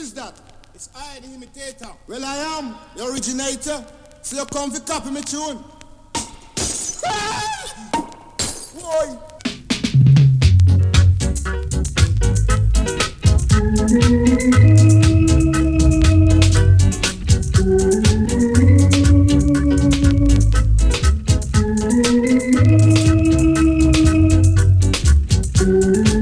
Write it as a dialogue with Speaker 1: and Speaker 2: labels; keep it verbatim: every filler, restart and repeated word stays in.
Speaker 1: is that?
Speaker 2: It's I, the imitator.
Speaker 1: Well, I am the originator. So you come to copy me tune. Boy.
Speaker 3: Thank you.